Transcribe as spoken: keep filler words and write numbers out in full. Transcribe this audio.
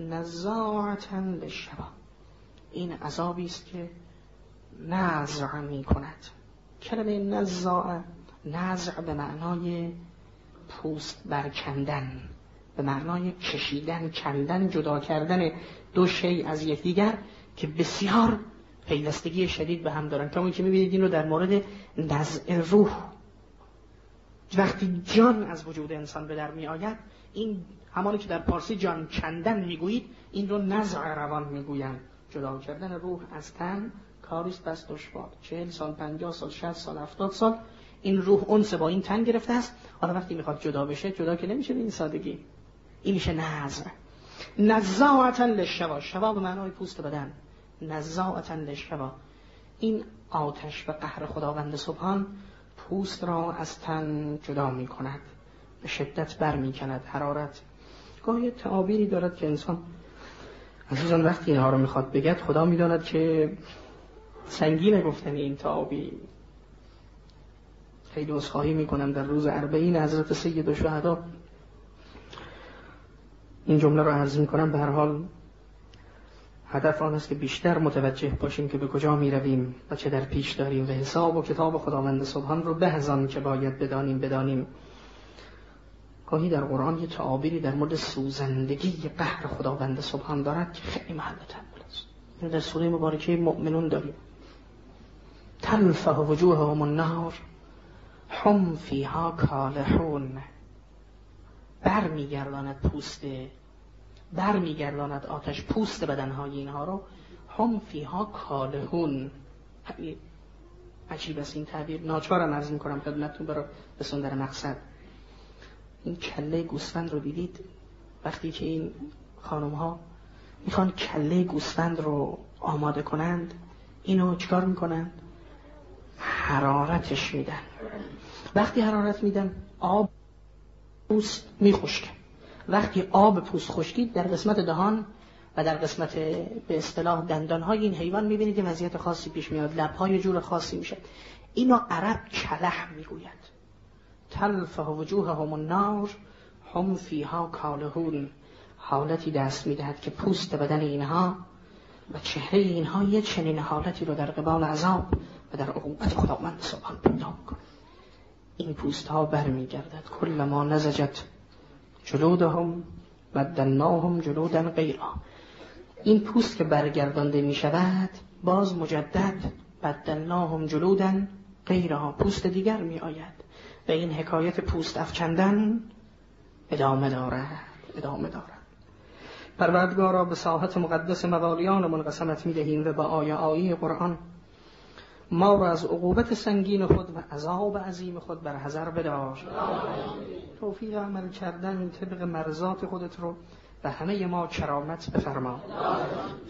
نزاعة للشوا. این عذابی است که نزع می کند. کلمه نزاع، نزع به معنای پوست برکندن، به معنای کشیدن، کندن، جدا کردن دو شی از یکدیگر که بسیار پیوستگی شدید به هم دارن. کما که می‌بینید این رو در مورد نزع روح، وقتی جان از وجود انسان به در می آید، این همانی که در پارسی جان کندن میگویید، این رو نزع روان میگویند. جدا کردن روح از تن کاریست بس دشوار. چهل سال، پنجاه سال، شصت سال، هفتاد سال این روح انس با این تن گرفته است. حالا وقتی میخواد جدا بشه، جدا که نمیشه به این سادگی. این میشه نزع. نزاعة للشوا، شوا به معنای پوست بدن، نزاعة للشوا. این آتش و قهر خداوند سبحان پوست را از تن جدا می کند، به شدت بر می کند، حرارت. گاهی تعابیری دارد که انسان عزیزان وقتی اینها رو میخواد بگد، خدا میداند که سنگینه گفتن این تعابیر. خیلی عذرخواهی میکنم، در روز اربعین حضرت سید الشهدا این جمله رو عرض میکنم. به هر حال هدف آن است که بیشتر متوجه باشیم که به کجا می رویم و چه در پیش داریم و حساب و کتاب خداوند سبحان رو به از آن که باید بدانیم بدانیم. گاهی در قرآن یه تعابیری در مورد سوزندگی قهر خداوند سبحان دارد که خیلی محل تأمل است. این در سوره مبارکه مؤمنون داریم. تلفح وجوههم النار هم فیها کالحون. بر میگرداند پوست، بر میگرداند آتش پوست بدنهای اینها رو، هم فیها کالحون. عجیب است این تعبیر، ناچارم عرض میکنم خدمتتون برای رسوندن در مقصد. این کله گوسفند رو دیدید؟ وقتی که این خانم ها میخوان کله گوسفند رو آماده کنند، اینو چیکار میکنند؟ حرارتش میدن. وقتی حرارت میدن، آب پوست میخشکه. وقتی آب پوست خشکید، در قسمت دهان و در قسمت به اصطلاح دندانهای این حیوان میبینید که وضعیت خاصی پیش میاد، لبهای جور خاصی میشه. اینو عرب کلح میگوید. تلفح وجوههم النار هم فیها کالحون. حالتی دست میدهد که پوست بدن اینها و چهره اینها یه چنین حالتی رو در قبال عذاب و در عقوبت خداوند سبحان پیدا میکنه. این پوست ها برمیگردد. کل ما نزجت جلودهم بدلناهم جلودا غیرها. این پوست که برگردانده می شود، باز مجدد بدلناهم جلودا غیرها، پوست دیگر می آید و این حکایت پوست افکندن ادامه دارد ادامه دارد. پروردگارا به ساحت مقدس موالیانمون قسمت می دهیم و با آیه آیه قرآن ما را از عقوبت سنگین خود و عذاب عظیم خود بر حذر بدار. توفیق عمل کردن طبق مرضات خودت رو به همه ما کرامت بفرما.